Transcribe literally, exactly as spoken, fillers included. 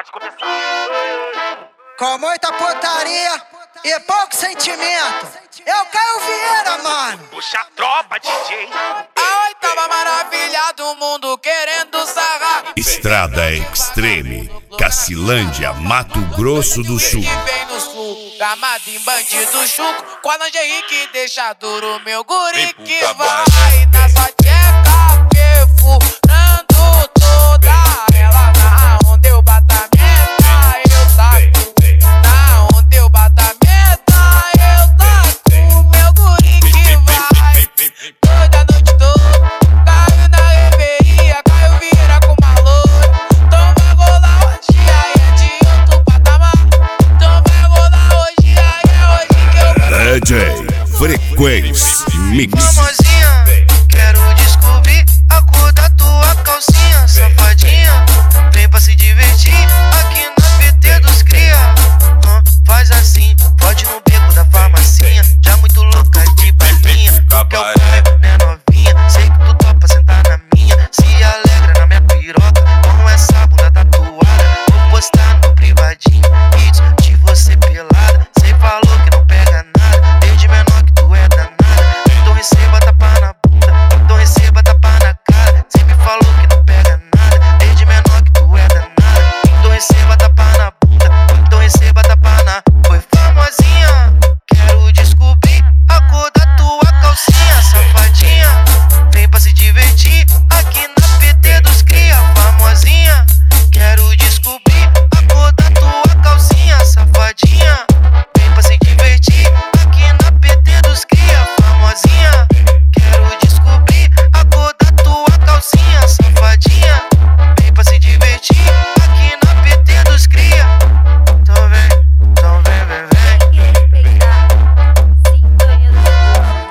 pode começar. Com muita putaria e pouco sentimento. É o Caio Vieira, mano. Puxa a tropa, D J. A oitava maravilha do mundo querendo sarrar. Estrada Extreme, Cacilândia, Mato Grosso do Sul. Que vem no sul, gamado em bandido chuco. Com a lingerie que deixa duro meu guri que vai na sua tcheca, perfurando toda ela. Na onde eu bata a meta, eu taco. Na onde eu bata a meta, eu taco. Meu guri que vai toda a noite toda. Caio na reveria, Caio vira com uma loura. Então vai rolar hoje, aí é de outro patamar. Então vai rolar hoje, aí é hoje que eu vou. D J Frequência Mix.